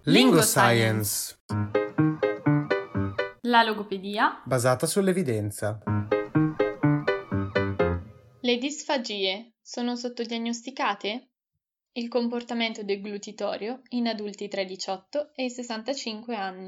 Lingoscience, la logopedia basata sull'evidenza. Le disfagie sono sottodiagnosticate? Il comportamento deglutitorio in adulti tra i 18 e i 65 anni.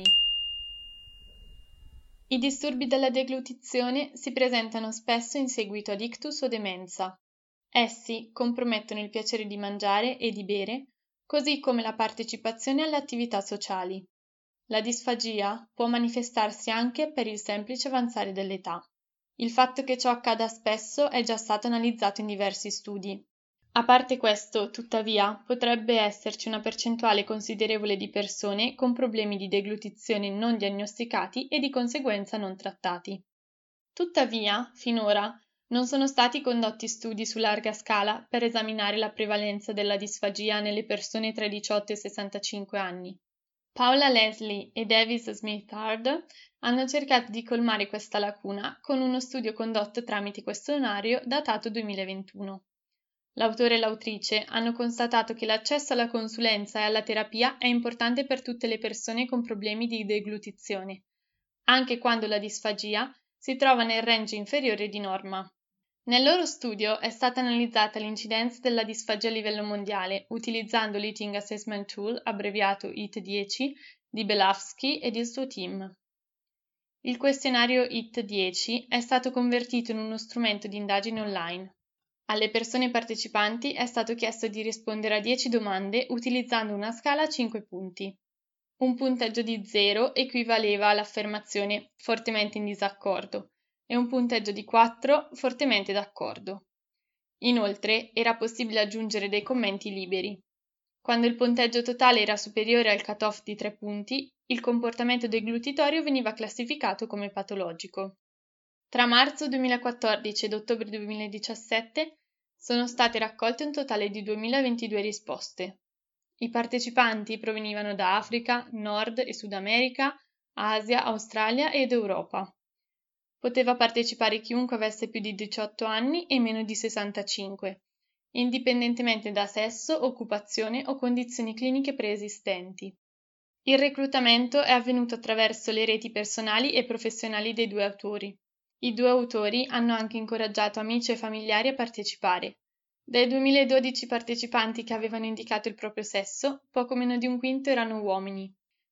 I disturbi della deglutizione si presentano spesso in seguito ad ictus o demenza. Essi compromettono il piacere di mangiare e di bere, così come la partecipazione alle attività sociali. La disfagia può manifestarsi anche per il semplice avanzare dell'età. Il fatto che ciò accada spesso è già stato analizzato in diversi studi. A parte questo, tuttavia, potrebbe esserci una percentuale considerevole di persone con problemi di deglutizione non diagnosticati e di conseguenza non trattati. Tuttavia, finora, non sono stati condotti studi su larga scala per esaminare la prevalenza della disfagia nelle persone tra i 18 e i 65 anni. Paula Leslie e Davis Smithard hanno cercato di colmare questa lacuna con uno studio condotto tramite questionario datato 2021. L'autore e l'autrice hanno constatato che l'accesso alla consulenza e alla terapia è importante per tutte le persone con problemi di deglutizione, anche quando la disfagia si trova nel range inferiore di norma. Nel loro studio è stata analizzata l'incidenza della disfagia a livello mondiale utilizzando l'Eating Assessment Tool, abbreviato EAT10, di Belafsky ed il suo team. Il questionario EAT10 è stato convertito in uno strumento di indagine online. Alle persone partecipanti è stato chiesto di rispondere a 10 domande utilizzando una scala a 5 punti. Un punteggio di 0 equivaleva all'affermazione fortemente in disaccordo e un punteggio di 4 fortemente d'accordo. Inoltre era possibile aggiungere dei commenti liberi. Quando il punteggio totale era superiore al cut-off di 3 punti, il comportamento deglutitorio veniva classificato come patologico. Tra marzo 2014 ed ottobre 2017 sono state raccolte un totale di 2022 risposte. I partecipanti provenivano da Africa, Nord e Sud America, Asia, Australia ed Europa. Poteva partecipare chiunque avesse più di 18 anni e meno di 65, indipendentemente da sesso, occupazione o condizioni cliniche preesistenti. Il reclutamento è avvenuto attraverso le reti personali e professionali dei due autori. I due autori hanno anche incoraggiato amici e familiari a partecipare. Dai 2012 partecipanti che avevano indicato il proprio sesso, poco meno di un quinto erano uomini.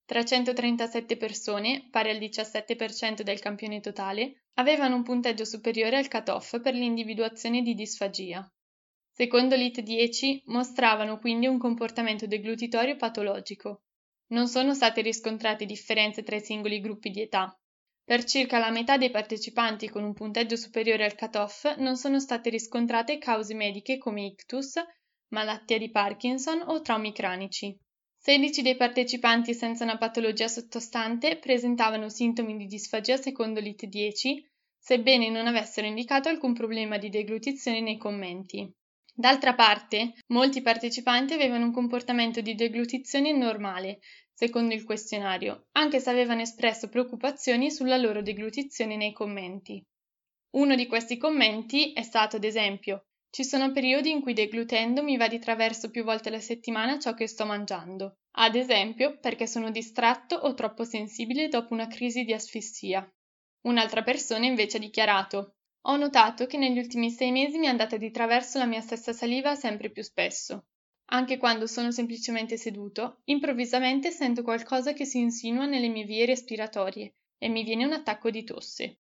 337 persone, pari al 17% del campione totale, avevano un punteggio superiore al cut-off per l'individuazione di disfagia. Secondo l'IT10 mostravano quindi un comportamento deglutitorio patologico. Non sono state riscontrate differenze tra i singoli gruppi di età. Per circa la metà dei partecipanti con un punteggio superiore al cut-off non sono state riscontrate cause mediche come ictus, malattia di Parkinson o traumi cranici. 16 dei partecipanti senza una patologia sottostante presentavano sintomi di disfagia secondo l'IT10, sebbene non avessero indicato alcun problema di deglutizione nei commenti. D'altra parte, molti partecipanti avevano un comportamento di deglutizione normale, secondo il questionario, anche se avevano espresso preoccupazioni sulla loro deglutizione nei commenti. Uno di questi commenti è stato, ad esempio, ci sono periodi in cui deglutendo mi va di traverso più volte alla settimana ciò che sto mangiando, ad esempio perché sono distratto o troppo sensibile dopo una crisi di asfissia. Un'altra persona invece ha dichiarato ho notato che negli ultimi 6 mesi mi è andata di traverso la mia stessa saliva sempre più spesso. Anche quando sono semplicemente seduto, improvvisamente sento qualcosa che si insinua nelle mie vie respiratorie e mi viene un attacco di tosse.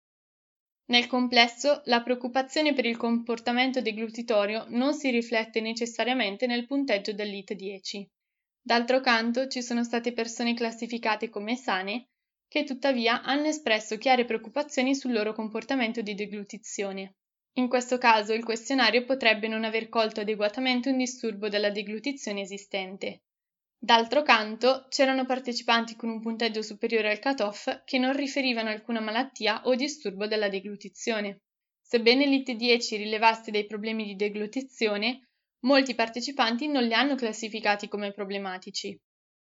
Nel complesso, la preoccupazione per il comportamento deglutitorio non si riflette necessariamente nel punteggio dell'IT10. D'altro canto, ci sono state persone classificate come sane che tuttavia hanno espresso chiare preoccupazioni sul loro comportamento di deglutizione. In questo caso il questionario potrebbe non aver colto adeguatamente un disturbo della deglutizione esistente. D'altro canto, c'erano partecipanti con un punteggio superiore al cut-off che non riferivano alcuna malattia o disturbo della deglutizione. Sebbene l'IT10 rilevasse dei problemi di deglutizione, molti partecipanti non li hanno classificati come problematici.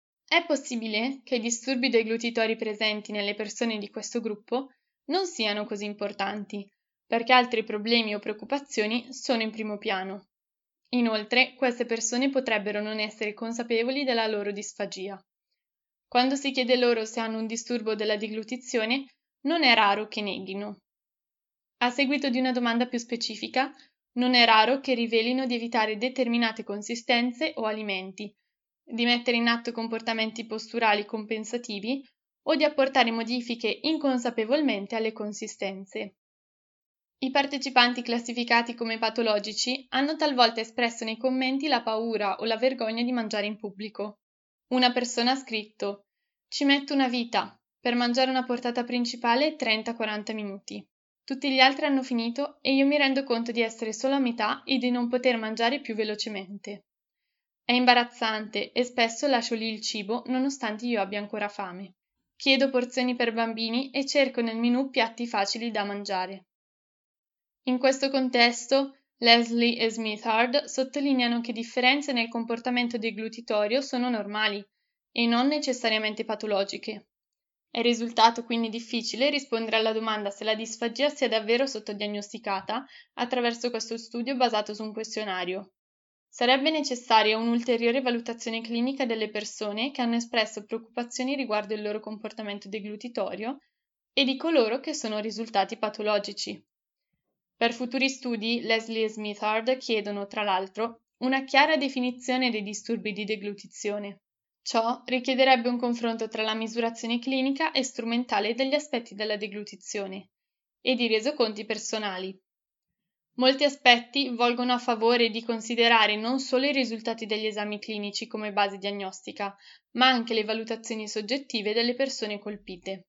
È possibile che i disturbi deglutitori presenti nelle persone di questo gruppo non siano così importanti, perché altri problemi o preoccupazioni sono in primo piano. Inoltre, queste persone potrebbero non essere consapevoli della loro disfagia. Quando si chiede loro se hanno un disturbo della deglutizione, non è raro che neghino. A seguito di una domanda più specifica, non è raro che rivelino di evitare determinate consistenze o alimenti, di mettere in atto comportamenti posturali compensativi o di apportare modifiche inconsapevolmente alle consistenze. I partecipanti classificati come patologici hanno talvolta espresso nei commenti la paura o la vergogna di mangiare in pubblico. Una persona ha scritto: "Ci metto una vita, per mangiare una portata principale 30-40 minuti. Tutti gli altri hanno finito e io mi rendo conto di essere solo a metà e di non poter mangiare più velocemente. È imbarazzante e spesso lascio lì il cibo nonostante io abbia ancora fame. Chiedo porzioni per bambini e cerco nel menù piatti facili da mangiare." In questo contesto, Leslie e Smithard sottolineano che differenze nel comportamento deglutitorio sono normali e non necessariamente patologiche. È risultato quindi difficile rispondere alla domanda se la disfagia sia davvero sottodiagnosticata attraverso questo studio basato su un questionario. Sarebbe necessaria un'ulteriore valutazione clinica delle persone che hanno espresso preoccupazioni riguardo il loro comportamento deglutitorio e di coloro che sono risultati patologici. Per futuri studi, Leslie e Smithard chiedono, tra l'altro, una chiara definizione dei disturbi di deglutizione. Ciò richiederebbe un confronto tra la misurazione clinica e strumentale degli aspetti della deglutizione e di resoconti personali. Molti aspetti volgono a favore di considerare non solo i risultati degli esami clinici come base diagnostica, ma anche le valutazioni soggettive delle persone colpite.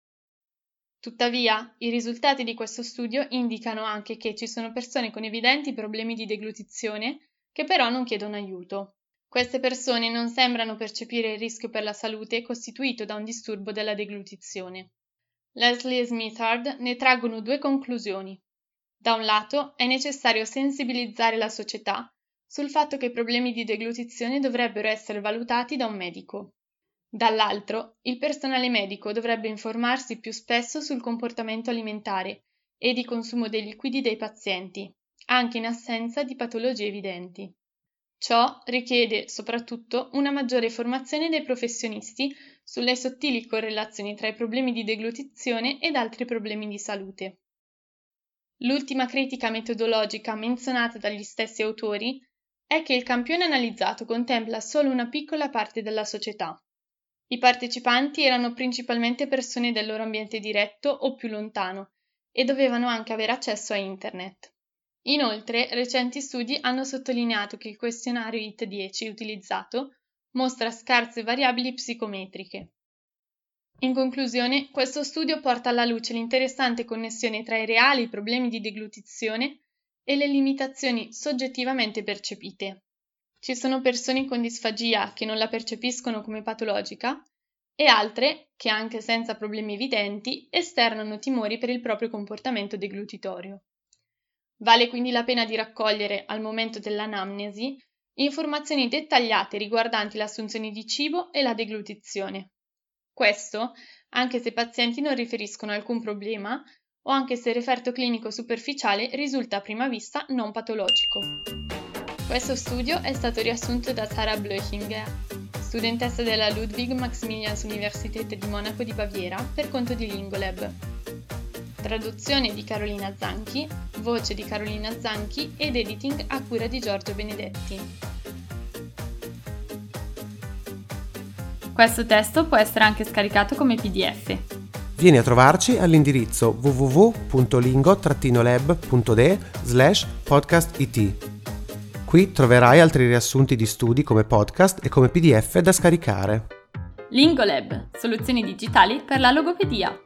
Tuttavia, i risultati di questo studio indicano anche che ci sono persone con evidenti problemi di deglutizione che però non chiedono aiuto. Queste persone non sembrano percepire il rischio per la salute costituito da un disturbo della deglutizione. Leslie e Smithard ne traggono due conclusioni. Da un lato, è necessario sensibilizzare la società sul fatto che i problemi di deglutizione dovrebbero essere valutati da un medico. Dall'altro, il personale medico dovrebbe informarsi più spesso sul comportamento alimentare e di consumo dei liquidi dei pazienti, anche in assenza di patologie evidenti. Ciò richiede soprattutto una maggiore formazione dei professionisti sulle sottili correlazioni tra i problemi di deglutizione ed altri problemi di salute. L'ultima critica metodologica menzionata dagli stessi autori è che il campione analizzato contempla solo una piccola parte della società. I partecipanti erano principalmente persone del loro ambiente diretto o più lontano e dovevano anche avere accesso a Internet. Inoltre, recenti studi hanno sottolineato che il questionario IT10 utilizzato mostra scarse variabili psicometriche. In conclusione, questo studio porta alla luce l'interessante connessione tra i reali problemi di deglutizione e le limitazioni soggettivamente percepite. Ci sono persone con disfagia che non la percepiscono come patologica e altre che, anche senza problemi evidenti, esternano timori per il proprio comportamento deglutitorio. Vale quindi la pena di raccogliere, al momento dell'anamnesi, informazioni dettagliate riguardanti l'assunzione di cibo e la deglutizione. Questo anche se i pazienti non riferiscono alcun problema o anche se il referto clinico superficiale risulta a prima vista non patologico. Questo studio è stato riassunto da Sarah Blöchinger, studentessa della Ludwig-Maximilians-Universität di Monaco di Baviera, per conto di Lingolab. Traduzione di Carolina Zanchi, voce di Carolina Zanchi ed editing a cura di Giorgio Benedetti. Questo testo può essere anche scaricato come PDF. Vieni a trovarci all'indirizzo www.lingo-lab.de/podcastit. Qui troverai altri riassunti di studi come podcast e come PDF da scaricare. Lingolab, soluzioni digitali per la logopedia.